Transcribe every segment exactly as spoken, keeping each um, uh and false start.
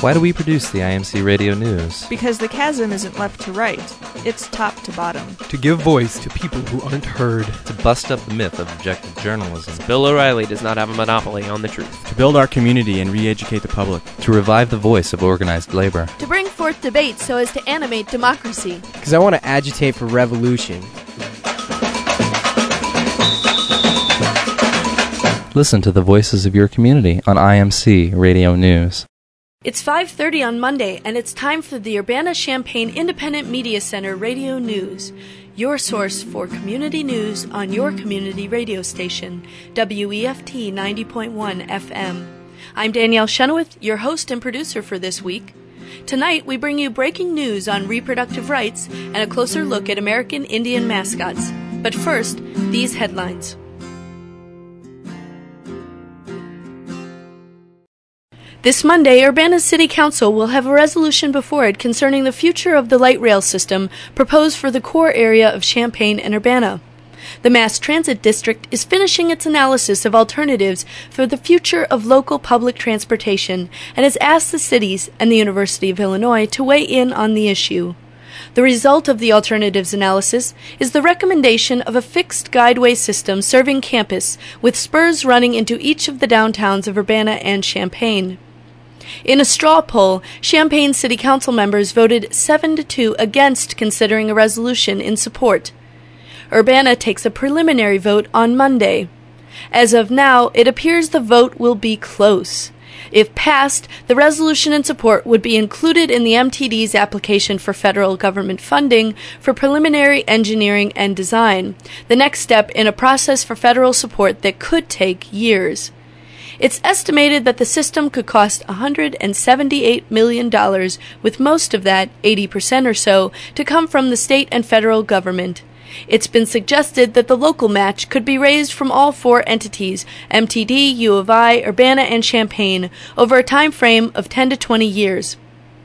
Why do we produce the I M C Radio News? Because the chasm isn't left to right, it's top to bottom. To give voice to people who aren't heard. To bust up the myth of objective journalism. Bill O'Reilly does not have a monopoly on the truth. To build our community and re-educate the public. To revive the voice of organized labor. To bring forth debate so as to animate democracy. Because I want to agitate for revolution. Listen to the voices of your community on I M C Radio News. It's five thirty on Monday, and it's time for the Urbana-Champaign Independent Media Center Radio News, your source for community news on your community radio station, W E F T ninety point one F M. I'm Danielle Chenoweth, your host and producer for this week. Tonight, we bring you breaking news on reproductive rights and a closer look at American Indian mascots. But first, these headlines. This Monday, Urbana City Council will have a resolution before it concerning the future of the light rail system proposed for the core area of Champaign and Urbana. The Mass Transit District is finishing its analysis of alternatives for the future of local public transportation and has asked the cities and the University of Illinois to weigh in on the issue. The result of the alternatives analysis is the recommendation of a fixed guideway system serving campus with spurs running into each of the downtowns of Urbana and Champaign. In a straw poll, Champaign City Council members voted seven to two against considering a resolution in support. Urbana takes a preliminary vote on Monday. As of now, it appears the vote will be close. If passed, the resolution in support would be included in the M T D's application for federal government funding for preliminary engineering and design, the next step in a process for federal support that could take years. It's estimated that the system could cost one hundred seventy-eight million dollars, with most of that, eighty percent or so, to come from the state and federal government. It's been suggested that the local match could be raised from all four entities, M T D, U of I, Urbana, and Champaign, over a time frame of ten to twenty years.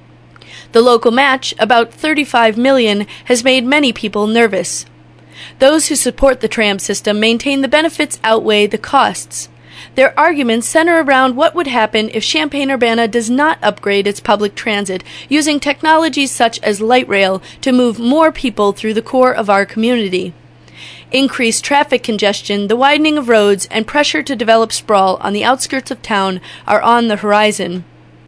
The local match, about thirty-five million dollars, has made many people nervous. Those who support the tram system maintain the benefits outweigh the costs. Their arguments center around what would happen if Champaign-Urbana does not upgrade its public transit using technologies such as light rail to move more people through the core of our community. Increased traffic congestion, the widening of roads, and pressure to develop sprawl on the outskirts of town are on the horizon.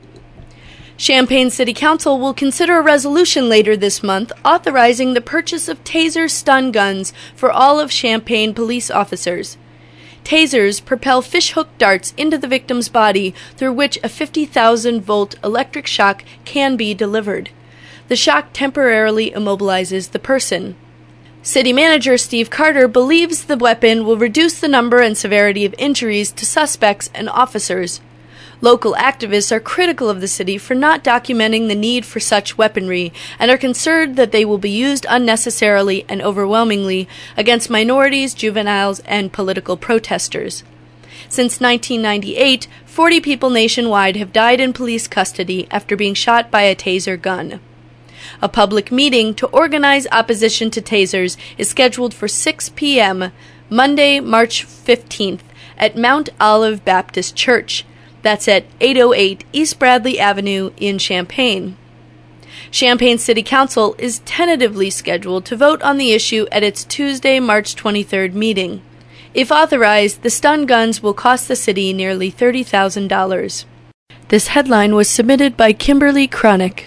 Champaign City Council will consider a resolution later this month authorizing the purchase of taser stun guns for all of Champaign police officers. Tasers propel fishhook darts into the victim's body through which a fifty thousand volt electric shock can be delivered. The shock temporarily immobilizes the person. City Manager Steve Carter believes the weapon will reduce the number and severity of injuries to suspects and officers. Local activists are critical of the city for not documenting the need for such weaponry and are concerned that they will be used unnecessarily and overwhelmingly against minorities, juveniles, and political protesters. Since nineteen ninety-eight, forty people nationwide have died in police custody after being shot by a taser gun. A public meeting to organize opposition to tasers is scheduled for six p.m. Monday, March fifteenth at Mount Olive Baptist Church. That's at eight oh eight East Bradley Avenue in Champaign. Champaign City Council is tentatively scheduled to vote on the issue at its Tuesday, March twenty-third meeting. If authorized, the stun guns will cost the city nearly thirty thousand dollars. This headline was submitted by Kimberly Cronick.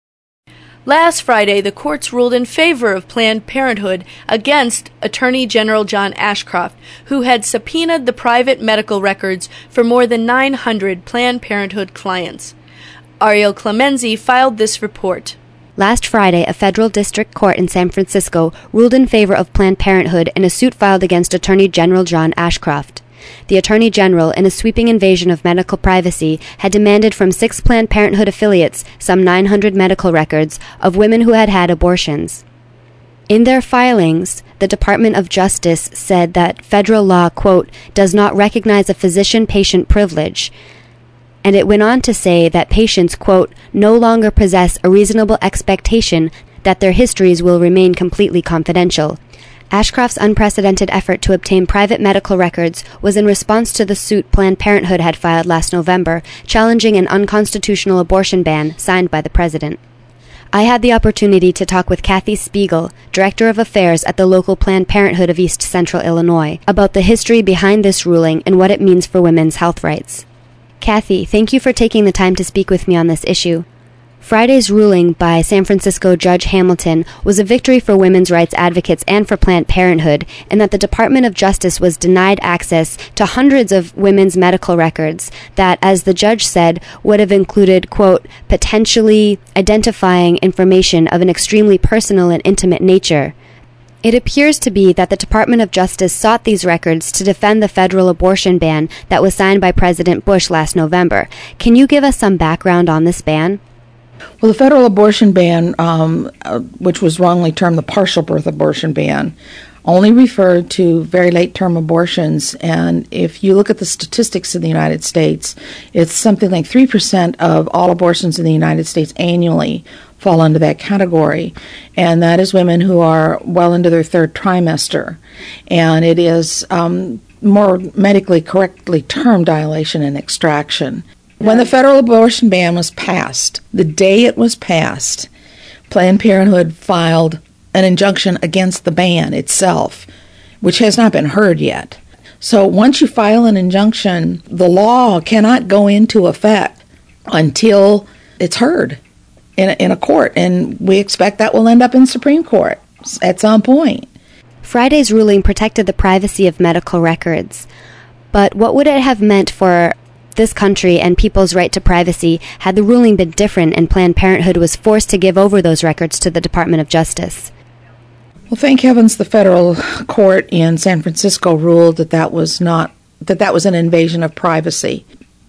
Last Friday, the courts ruled in favor of Planned Parenthood against Attorney General John Ashcroft, who had subpoenaed the private medical records for more than nine hundred Planned Parenthood clients. Ariel Clemenzi filed this report. Last Friday, a federal district court in San Francisco ruled in favor of Planned Parenthood in a suit filed against Attorney General John Ashcroft. The Attorney General, in a sweeping invasion of medical privacy, had demanded from six Planned Parenthood affiliates some nine hundred medical records of women who had had abortions. In their filings, the Department of Justice said that federal law, quote, does not recognize a physician-patient privilege, and it went on to say that patients, quote, no longer possess a reasonable expectation that their histories will remain completely confidential. Ashcroft's unprecedented effort to obtain private medical records was in response to the suit Planned Parenthood had filed last November, challenging an unconstitutional abortion ban signed by the president. I had the opportunity to talk with Kathy Spiegel, Director of Affairs at the local Planned Parenthood of East Central Illinois, about the history behind this ruling and what it means for women's health rights. Kathy, thank you for taking the time to speak with me on this issue. Friday's ruling by San Francisco Judge Hamilton was a victory for women's rights advocates and for Planned Parenthood, in that the Department of Justice was denied access to hundreds of women's medical records that, as the judge said, would have included, quote, potentially identifying information of an extremely personal and intimate nature. It appears to be that the Department of Justice sought these records to defend the federal abortion ban that was signed by President Bush last November. Can you give us some background on this ban? Well, the federal abortion ban, um, uh, which was wrongly termed the partial birth abortion ban, only referred to very late-term abortions. And if you look at the statistics in the United States, it's something like three percent of all abortions in the United States annually fall under that category. And that is women who are well into their third trimester. And it is um, more medically correctly termed dilation and extraction. When the federal abortion ban was passed, the day it was passed, Planned Parenthood filed an injunction against the ban itself, which has not been heard yet. So once you file an injunction, the law cannot go into effect until it's heard in a, in a court, and we expect that will end up in Supreme Court at some point. Friday's ruling protected the privacy of medical records, but what would it have meant for this country and people's right to privacy had the ruling been different and Planned Parenthood was forced to give over those records to the Department of Justice? Well, thank heavens the federal court in San Francisco ruled that that was not that that was an invasion of privacy.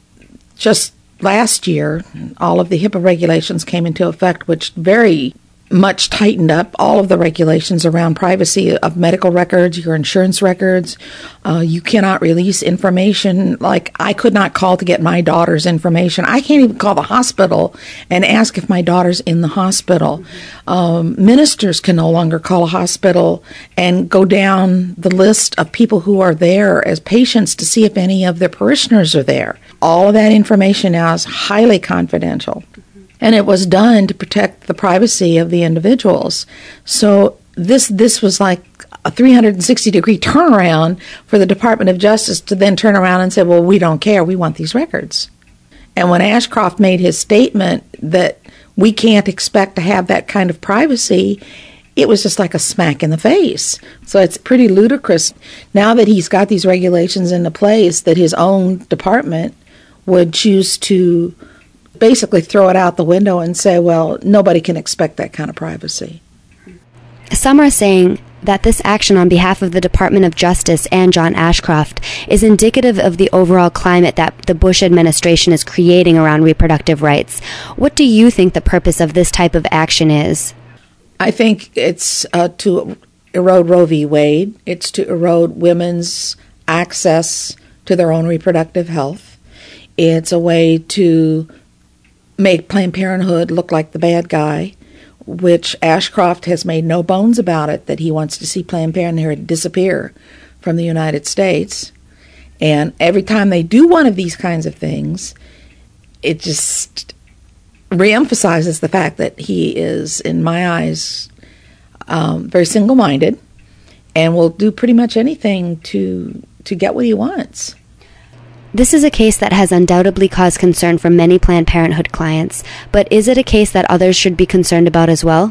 Just last year, all of the HIPAA regulations came into effect, which very much tightened up all of the regulations around privacy of medical records, your insurance records. Uh, you cannot release information. Like, I could not call to get my daughter's information. I can't even call the hospital and ask if my daughter's in the hospital. Um, ministers can no longer call a hospital and go down the list of people who are there as patients to see if any of their parishioners are there. All of that information now is highly confidential. And it was done to protect the privacy of the individuals. So this this was like a three hundred sixty degree turnaround for the Department of Justice to then turn around and say, well, we don't care, we want these records. And when Ashcroft made his statement that we can't expect to have that kind of privacy, it was just like a smack in the face. So it's pretty ludicrous now that he's got these regulations into place that his own department would choose to basically throw it out the window and say, well, nobody can expect that kind of privacy. Some are saying that this action on behalf of the Department of Justice and John Ashcroft is indicative of the overall climate that the Bush administration is creating around reproductive rights. What do you think the purpose of this type of action is? I think it's uh, to erode Roe v. Wade. It's to erode women's access to their own reproductive health. It's a way to make Planned Parenthood look like the bad guy, which Ashcroft has made no bones about it, that he wants to see Planned Parenthood disappear from the United States. And every time they do one of these kinds of things, it just reemphasizes the fact that he is, in my eyes, um, very single-minded and will do pretty much anything to to get what he wants. This is a case that has undoubtedly caused concern for many Planned Parenthood clients, but is it a case that others should be concerned about as well?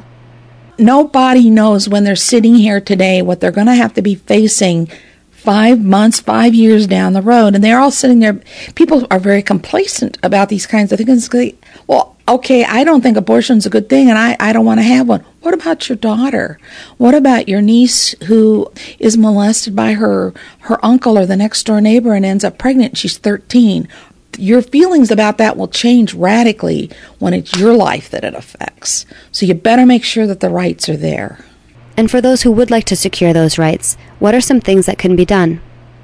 Nobody knows when they're sitting here today what they're going to have to be facing five months, five years down the road. And they're all sitting there. People are very complacent about these kinds of things. Well, okay, I don't think abortion's a good thing, and I, I don't want to have one. What about your daughter? What about your niece who is molested by her, her uncle or the next door neighbor and ends up pregnant and she's thirteen? Your feelings about that will change radically when it's your life that it affects. So you better make sure that the rights are there. And for those who would like to secure those rights, what are some things that can be done?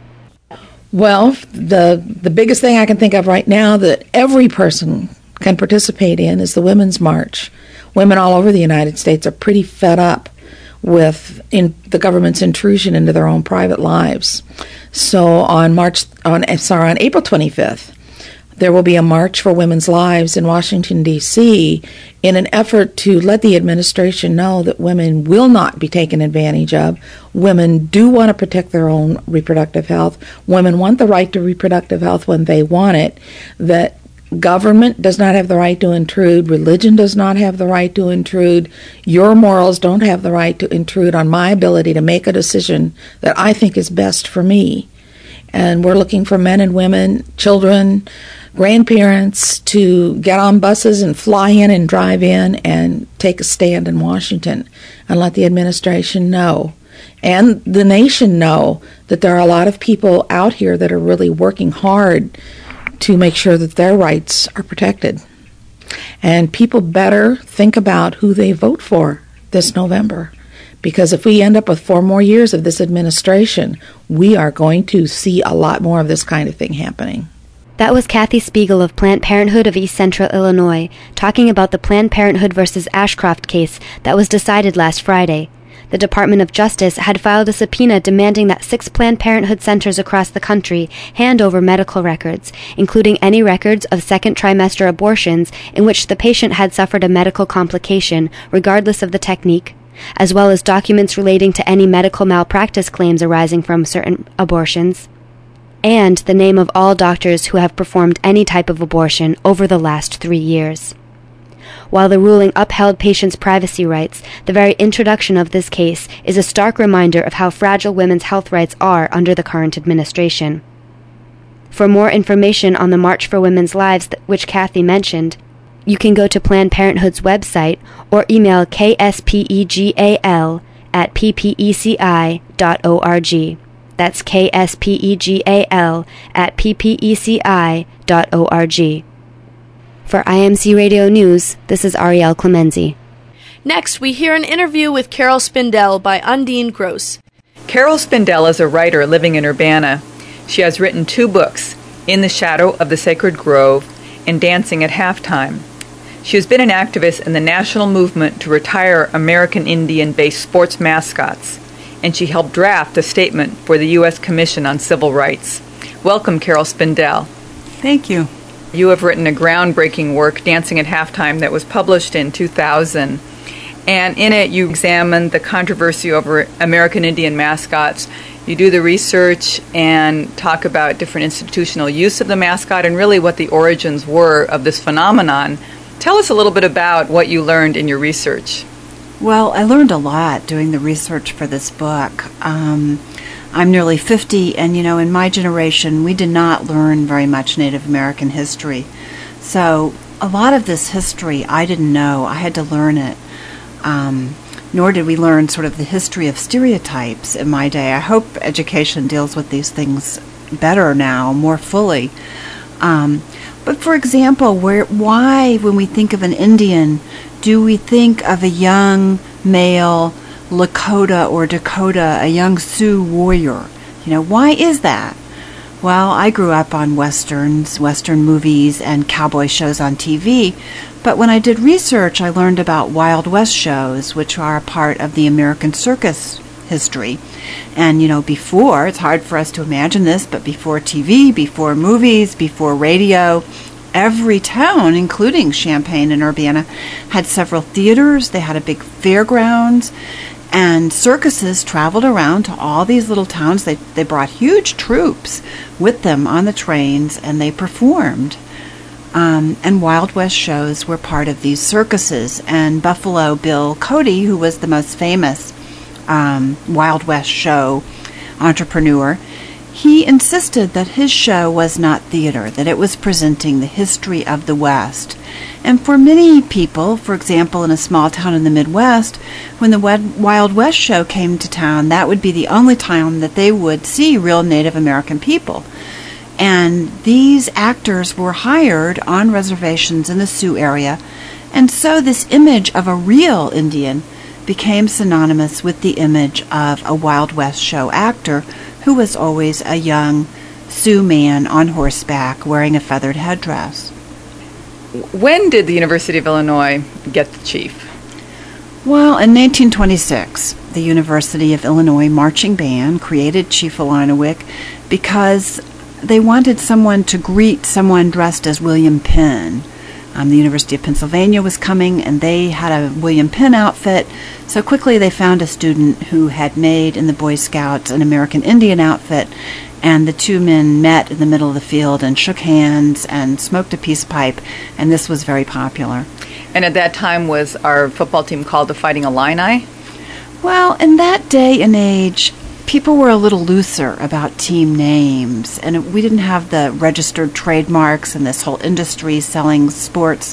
Well, the the biggest thing I can think of right now that every person can participate in is the Women's March. Women all over the United States are pretty fed up with in the government's intrusion into their own private lives. So on March, on sorry, on April twenty-fifth, there will be a March for Women's Lives in Washington, D C in an effort to let the administration know that women will not be taken advantage of. Women do want to protect their own reproductive health. Women want the right to reproductive health when they want it. That government does not have the right to intrude. Religion does not have the right to intrude. Your morals don't have the right to intrude on my ability to make a decision that I think is best for me. And we're looking for men and women, children, grandparents to get on buses and fly in and drive in and take a stand in Washington and let the administration know and the nation know that there are a lot of people out here that are really working hard to make sure that their rights are protected. And people better think about who they vote for this November. Because if we end up with four more years of this administration, we are going to see a lot more of this kind of thing happening. That was Kathy Spiegel of Planned Parenthood of East Central Illinois, talking about the Planned Parenthood versus Ashcroft case that was decided last Friday. The Department of Justice had filed a subpoena demanding that six Planned Parenthood centers across the country hand over medical records, including any records of second trimester abortions in which the patient had suffered a medical complication, regardless of the technique, as well as documents relating to any medical malpractice claims arising from certain abortions, and the name of all doctors who have performed any type of abortion over the last three years. While the ruling upheld patients' privacy rights, the very introduction of this case is a stark reminder of how fragile women's health rights are under the current administration. For more information on the March for Women's Lives, which Kathy mentioned, you can go to Planned Parenthood's website or email K S P E G A L at p p e c i dot org. That's K S P E G A L at p p e c i dot org. For I M C Radio News, this is Ariel Clemenzi. Next, we hear an interview with Carol Spindell by Undine Gross. Carol Spindell is a writer living in Urbana. She has written two books, In the Shadow of the Sacred Grove and Dancing at Halftime. She has been an activist in the national movement to retire American Indian-based sports mascots, and she helped draft a statement for the U S Commission on Civil Rights. Welcome, Carol Spindell. Thank you. You have written a groundbreaking work, Dancing at Halftime, that was published in two thousand. And in it, you examine the controversy over American Indian mascots. You do the research and talk about different institutional use of the mascot and really what the origins were of this phenomenon. Tell us a little bit about what you learned in your research. Well, I learned a lot doing the research for this book. Um, I'm nearly fifty, and you know, in my generation, we did not learn very much Native American history. So a lot of this history I didn't know. I had to learn it. Um, nor did we learn sort of the history of stereotypes in my day. I hope education deals with these things better now, more fully. Um, but for example, where, why, when we think of an Indian, do we think of a young male Lakota or Dakota, a young Sioux warrior? You know, why is that? Well, I grew up on westerns, western movies, and cowboy shows on T V, but when I did research, I learned about Wild West shows, which are a part of the American circus history. And, you know, before, it's hard for us to imagine this, but before T V, before movies, before radio, every town, including Champaign and Urbana, had several theaters. They had a big fairgrounds. And circuses traveled around to all these little towns. They they brought huge troops with them on the trains, and they performed. Um, and Wild West shows were part of these circuses. And Buffalo Bill Cody, who was the most famous um, Wild West show entrepreneur, he insisted that his show was not theater, that it was presenting the history of the West. And for many people, for example, in a small town in the Midwest, when the Wild West show came to town, that would be the only time that they would see real Native American people. And these actors were hired on reservations in the Sioux area, and so this image of a real Indian became synonymous with the image of a Wild West show actor who was always a young Sioux man on horseback wearing a feathered headdress. When did the University of Illinois get the chief? Well, in nineteen twenty-six, the University of Illinois Marching Band created Chief Illiniwek because they wanted someone to greet someone dressed as William Penn. Um, the University of Pennsylvania was coming, and they had a William Penn outfit, so quickly they found a student who had made in the Boy Scouts an American Indian outfit, and the two men met in the middle of the field and shook hands and smoked a peace pipe, and this was very popular. And at that time, was our football team called the Fighting Illini? Well, in that day and age, people were a little looser about team names, and we didn't have the registered trademarks and this whole industry selling sports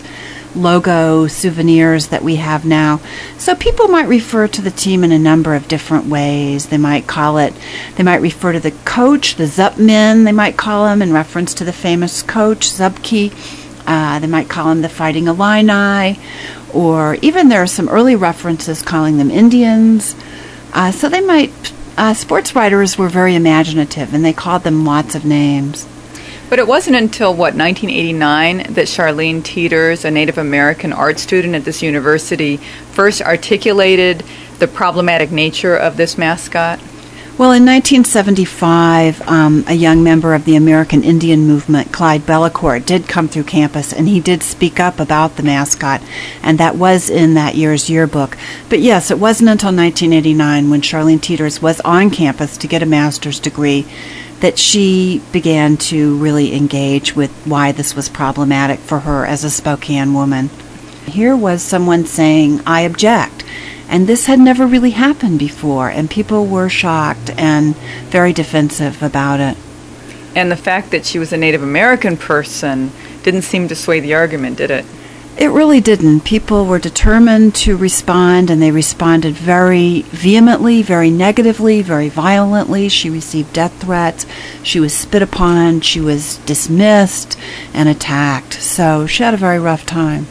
logo souvenirs that we have now. So people might refer to the team in a number of different ways. They might call it, they might refer to the coach, the Zupmen, they might call him in reference to the famous coach, Zupke. Uh, they might call them the Fighting Illini, or even there are some early references calling them Indians. Uh, so they might, uh, sports writers were very imaginative, and they called them lots of names. But it wasn't until, what, nineteen eighty-nine that Charlene Teeters, a Native American art student at this university, first articulated the problematic nature of this mascot? Well, in nineteen seventy-five, um, a young member of the American Indian movement, Clyde Bellecourt, did come through campus, and he did speak up about the mascot, and that was in that year's yearbook. But yes, it wasn't until nineteen eighty-nine, when Charlene Teeters was on campus to get a master's degree, that she began to really engage with why this was problematic for her as a Spokane woman. Here was someone saying, I object. And this had never really happened before, and people were shocked and very defensive about it. And the fact that she was a Native American person didn't seem to sway the argument, did it? It really didn't. People were determined to respond, and they responded very vehemently, very negatively, very violently. She received death threats. She was spit upon. She was dismissed and attacked. So she had a very rough time.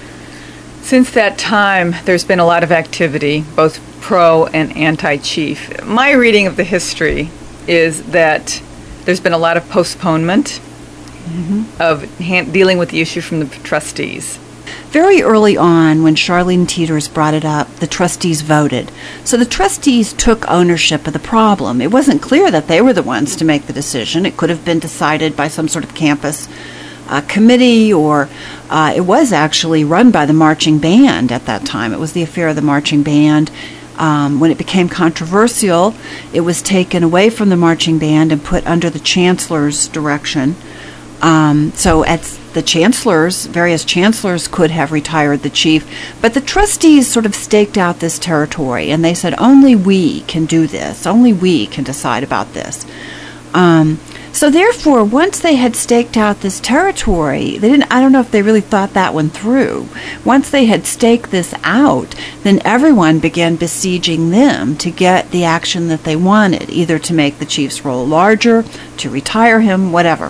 Since that time, there's been a lot of activity, both pro and anti-chief. My reading of the history is that there's been a lot of postponement mm-hmm. of hand- dealing with the issue from the trustees. Very early on, when Charlene Teeters brought it up, the trustees voted. So the trustees took ownership of the problem. It wasn't clear that they were the ones to make the decision. It could have been decided by some sort of campus uh, committee, or uh, it was actually run by the marching band at that time. It was the affair of the marching band. Um, when it became controversial, it was taken away from the marching band and put under the chancellor's direction. Um, so at the chancellors, various chancellors could have retired the chief, but the trustees sort of staked out this territory, and they said, only we can do this, only we can decide about this. Um, so therefore, once they had staked out this territory, they didn't, I don't know if they really thought that one through. Once they had staked this out, then everyone began besieging them to get the action that they wanted, either to make the chief's role larger, to retire him, whatever.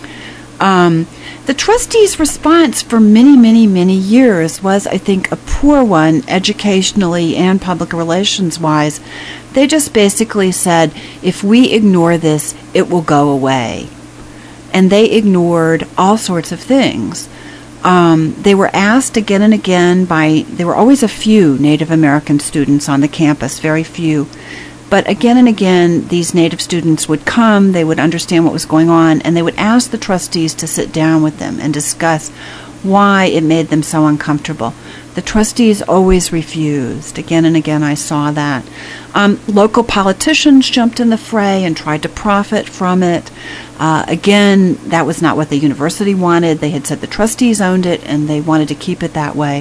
Um, the trustees' response for many, many, many years was, I think, a poor one, educationally and public relations-wise. They just basically said, if we ignore this, it will go away. And they ignored all sorts of things. Um, they were asked again and again by, there were always a few Native American students on the campus, very few. But again and again, these Native students would come, they would understand what was going on, and they would ask the trustees to sit down with them and discuss why it made them so uncomfortable. The trustees always refused. Again and again, I saw that. Um, local politicians jumped in the fray and tried to profit from it. Uh, again, that was not what the university wanted. They had said the trustees owned it, and they wanted to keep it that way.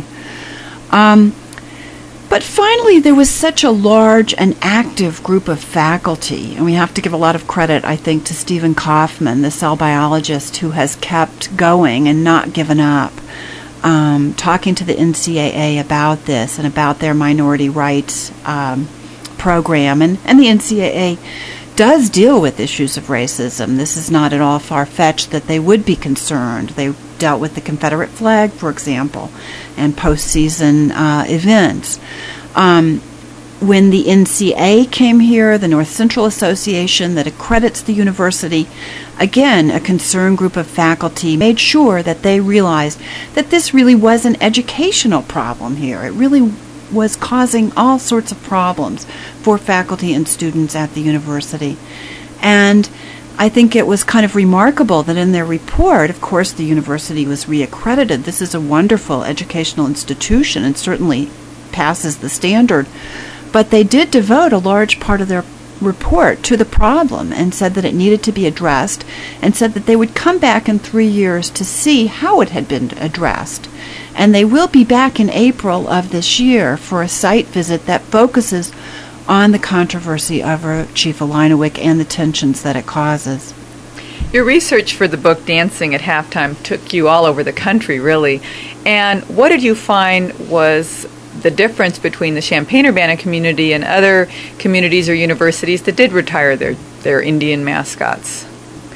Um, But finally, there was such a large and active group of faculty, and we have to give a lot of credit, I think, to Stephen Kaufman, the cell biologist who has kept going and not given up, um, talking to the N C A A about this and about their minority rights um, program. And, and the N C A A does deal with issues of racism. This is not at all far-fetched that they would be concerned. They dealt with the Confederate flag, for example, and postseason uh, events. Um, when the N C A A came here, the North Central Association that accredits the university, again, a concerned group of faculty made sure that they realized that this really was an educational problem here. It really was causing all sorts of problems for faculty and students at the university. And I think it was kind of remarkable that in their report, of course, the university was reaccredited. This is a wonderful educational institution and certainly passes the standard. But they did devote a large part of their report to the problem and said that it needed to be addressed, and said that they would come back in three years to see how it had been addressed. And they will be back in April of this year for a site visit that focuses on the controversy over Chief Alinowick and the tensions that it causes. Your research for the book Dancing at Halftime took you all over the country, really. And what did you find was the difference between the Champaign-Urbana community and other communities or universities that did retire their, their Indian mascots?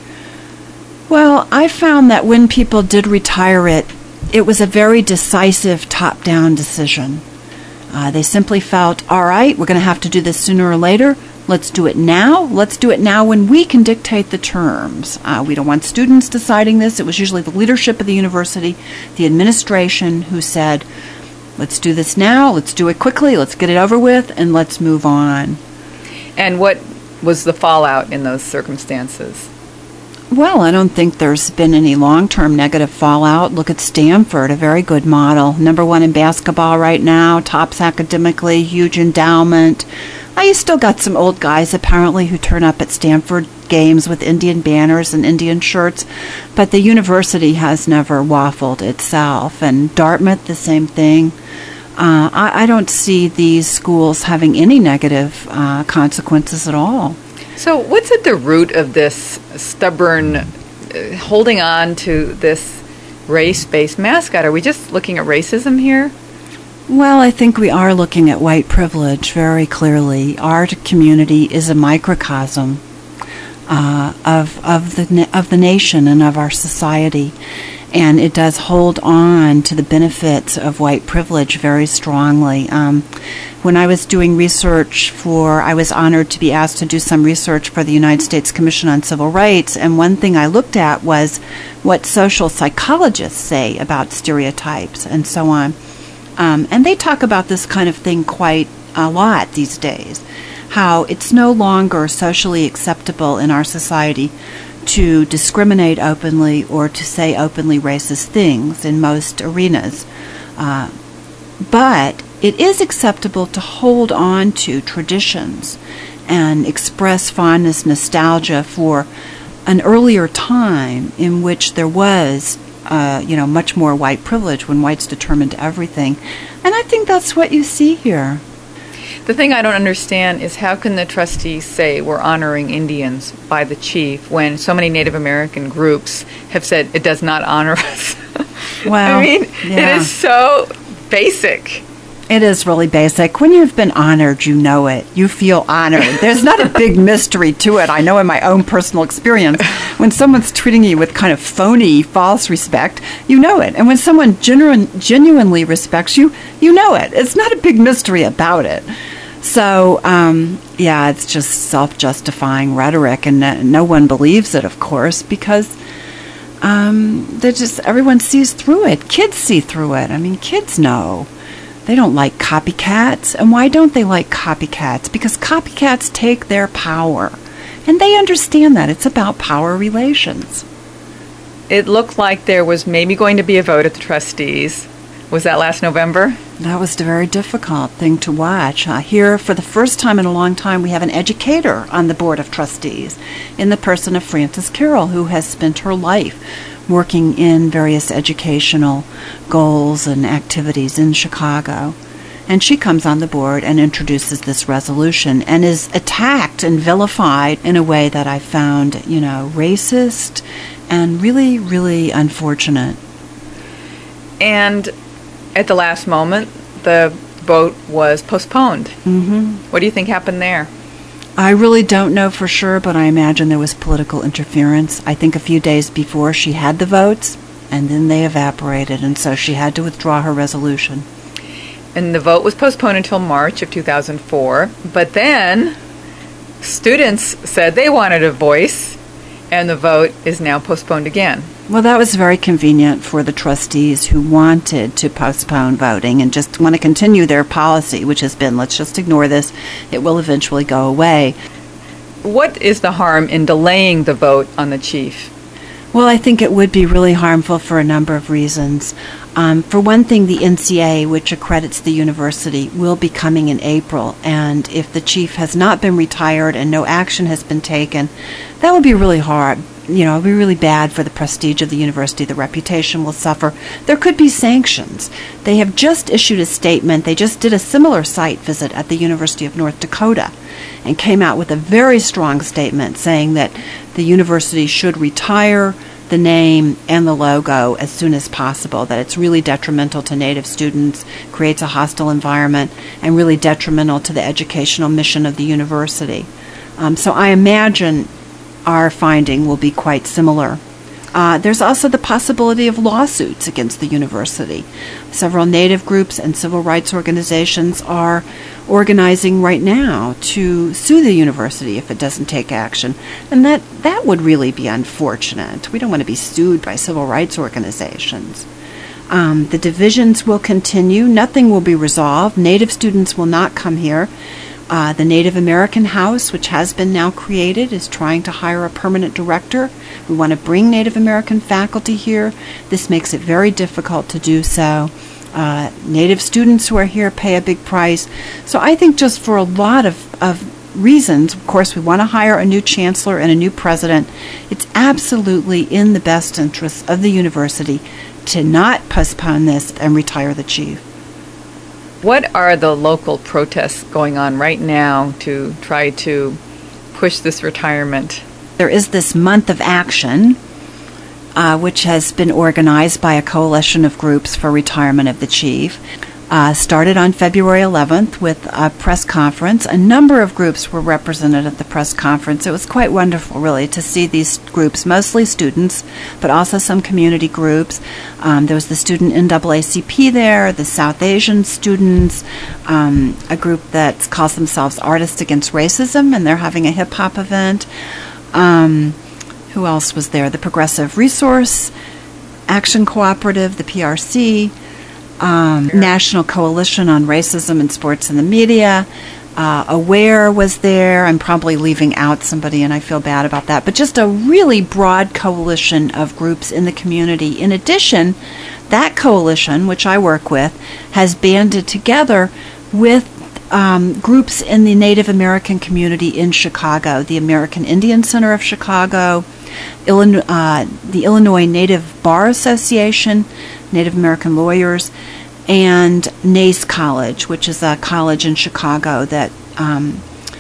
Well, I found that when people did retire it, it was a very decisive top-down decision. Uh, they simply felt, all right, we're going to have to do this sooner or later. Let's do it now. Let's do it now when we can dictate the terms. Uh, we don't want students deciding this. It was usually the leadership of the university, the administration, who said, let's do this now, let's do it quickly, let's get it over with, and let's move on. And what was the fallout in those circumstances? Well, I don't think there's been any long-term negative fallout. Look at Stanford, a very good model. Number one in basketball right now, tops academically, huge endowment. Uh, you still got some old guys, apparently, who turn up at Stanford games with Indian banners and Indian shirts, but the university has never waffled itself. And Dartmouth, the same thing. Uh, I, I don't see these schools having any negative uh, consequences at all. So what's at the root of this stubborn uh, holding on to this race-based mascot? Are we just looking at racism here? Well, I think we are looking at white privilege very clearly. Our community is a microcosm uh, of of the na- of the nation and of our society, and it does hold on to the benefits of white privilege very strongly. Um, when I was doing research for, I was honored to be asked to do some research for the United States Commission on Civil Rights, and one thing I looked at was what social psychologists say about stereotypes and so on. Um, and they talk about this kind of thing quite a lot these days, how it's no longer socially acceptable in our society to discriminate openly or to say openly racist things in most arenas. Uh, but it is acceptable to hold on to traditions and express fondness, nostalgia for an earlier time in which there was Uh, you know, much more white privilege, when whites determined everything. And I think that's what you see here. The thing I don't understand is how can the trustees say we're honoring Indians by the chief when so many Native American groups have said it does not honor us? Well, I mean, yeah. It is so basic. It is really basic. When you've been honored, you know it. You feel honored. There's not a big mystery to it. I know in my own personal experience, when someone's treating you with kind of phony, false respect, you know it. And when someone genu- genuinely respects you, you know it. It's not a big mystery about it. So, um, yeah, it's just self-justifying rhetoric, and no, no one believes it, of course, because um, they're just everyone sees through it. Kids see through it. I mean, kids know. They don't like copycats. And why don't they like copycats? Because copycats take their power. And they understand that. It's about power relations. It looked like there was maybe going to be a vote at the trustees. Was that last November? That was a very difficult thing to watch. Uh, here, for the first time in a long time, we have an educator on the Board of Trustees in the person of Frances Carroll, who has spent her life working in various educational goals and activities in Chicago. And she comes on the board and introduces this resolution and is attacked and vilified in a way that I found, you know, racist and really, really unfortunate. And at the last moment, the vote was postponed. Mm-hmm. What do you think happened there? I really don't know for sure, but I imagine there was political interference. I think a few days before she had the votes, and then they evaporated, and so she had to withdraw her resolution. And the vote was postponed until March of two thousand four, but then students said they wanted a voice, and the vote is now postponed again. Well, that was very convenient for the trustees who wanted to postpone voting and just want to continue their policy, which has been, let's just ignore this. It will eventually go away. What is the harm in delaying the vote on the chief? Well, I think it would be really harmful for a number of reasons. Um, for one thing, the N C A, which accredits the university, will be coming in April. And if the chief has not been retired and no action has been taken, that would be really hard. You know, it would be really bad for the prestige of the university. The reputation will suffer. There could be sanctions. They have just issued a statement. They just did a similar site visit at the University of North Dakota and came out with a very strong statement saying that the university should retire the name and the logo as soon as possible, that it's really detrimental to Native students, creates a hostile environment, and really detrimental to the educational mission of the university. Um, so I imagine our finding will be quite similar. Uh, there's also the possibility of lawsuits against the university. Several Native groups and civil rights organizations are organizing right now to sue the university if it doesn't take action. And that, that would really be unfortunate. We don't want to be sued by civil rights organizations. Um, the divisions will continue. Nothing will be resolved. Native students will not come here. Uh, the Native American House, which has been now created, is trying to hire a permanent director. We want to bring Native American faculty here. This makes it very difficult to do so. Uh, Native students who are here pay a big price. So I think just for a lot of, of reasons, of course, we want to hire a new chancellor and a new president. It's absolutely in the best interest of the university to not postpone this and retire the chief. What are the local protests going on right now to try to push this retirement? There is this month of action, uh, which has been organized by a coalition of groups for retirement of the chief. Uh, started on February eleventh with a press conference. A number of groups were represented at the press conference. It was quite wonderful, really, to see these groups, mostly students, but also some community groups. Um, there was the student N double A C P there, the South Asian students, um, a group that calls themselves Artists Against Racism, and they're having a hip-hop event. Um, who else was there? The Progressive Resource Action Cooperative, the P R C, Um, National Coalition on Racism in Sports and the Media. Uh, AWARE was there. I'm probably leaving out somebody, and I feel bad about that. But just a really broad coalition of groups in the community. In addition, that coalition, which I work with, has banded together with um, groups in the Native American community in Chicago, the American Indian Center of Chicago, Illinois, uh, the Illinois Native Bar Association, Native American Lawyers, and Nace College, which is a college in Chicago that um,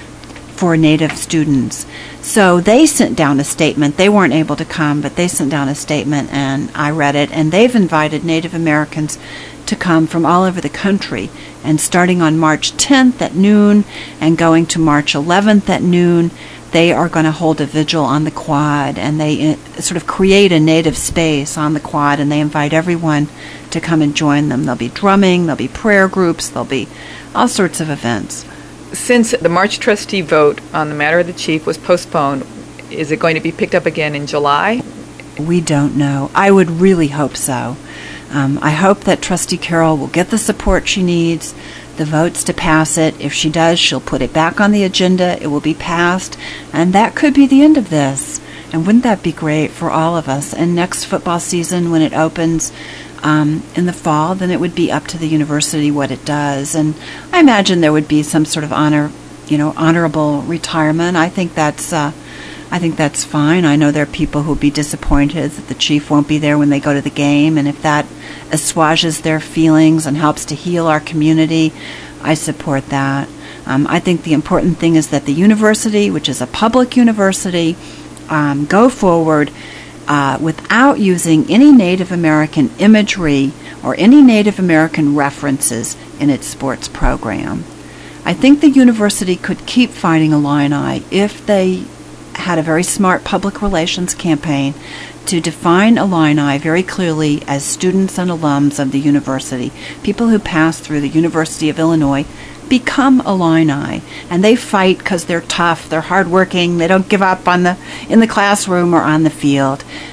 for Native students. So they sent down a statement. They weren't able to come, but they sent down a statement, and I read it, and they've invited Native Americans to come from all over the country, and starting on March tenth at noon and going to March eleventh at noon, they are going to hold a vigil on the quad, and they uh, sort of create a native space on the quad, and they invite everyone to come and join them. There'll be drumming, there'll be prayer groups, there'll be all sorts of events. Since the March trustee vote on the matter of the chief was postponed, is it going to be picked up again in July? We don't know. I would really hope so. Um, I hope that Trustee Carroll will get the support she needs, the votes to pass it. If she does, she'll put it back on the agenda. It will be passed, and that could be the end of this. And wouldn't that be great for all of us? And next football season, when it opens um, in the fall, then it would be up to the university what it does. And I imagine there would be some sort of honor, you know, honorable retirement. I think that's, uh, I think that's fine. I know there are people who'll be disappointed that the chief won't be there when they go to the game, and if that assuages their feelings and helps to heal our community, I support that. Um, I think the important thing is that the university, which is a public university, um, go forward uh, without using any Native American imagery or any Native American references in its sports program. I think the university could keep fighting Illini if they had a very smart public relations campaign to define Illini very clearly as students and alums of the university. People who pass through the University of Illinois become Illini, and they fight because they're tough, they're hardworking, they don't give up on the in the classroom or on the field.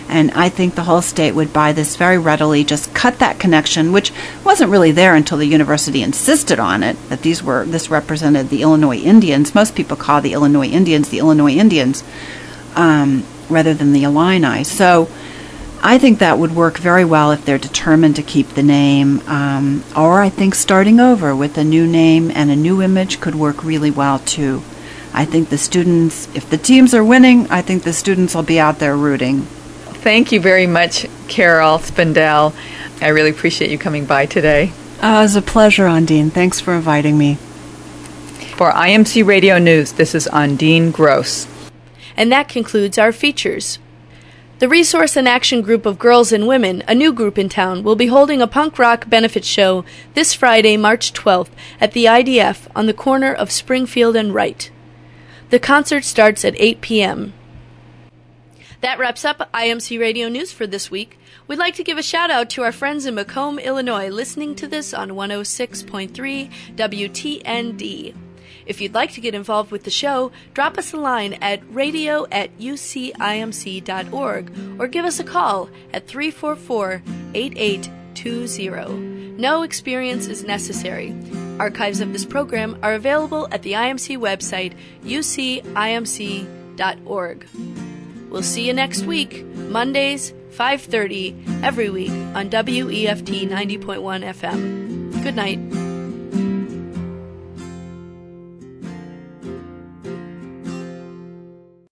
And I think the whole state would buy this very readily, just cut that connection, which wasn't really there until the university insisted on it, that these were this represented the Illinois Indians. Most people call the Illinois Indians the Illinois Indians um, rather than the Illini. So I think that would work very well if they're determined to keep the name. Um, or I think starting over with a new name and a new image could work really well, too. I think the students, if the teams are winning, I think the students will be out there rooting. Thank you very much, Carol Spindell. I really appreciate you coming by today. Uh, it was a pleasure, Undine. Thanks for inviting me. For I M C Radio News, this is Undine Gross. And that concludes our features. The Resource and Action Group of Girls and Women, a new group in town, will be holding a punk rock benefit show this Friday, March twelfth, at the I D F on the corner of Springfield and Wright. The concert starts at eight p.m. That wraps up I M C Radio News for this week. We'd like to give a shout out to our friends in Macomb, Illinois, listening to this on one oh six point three W T N D. If you'd like to get involved with the show, drop us a line at radio at u c i m c dot org or give us a call at three four four, eight eight two zero. No experience is necessary. Archives of this program are available at the I M C website, u c i m c dot org. We'll see you next week, Mondays, five thirty, every week on W E F T ninety point one F M. Good night.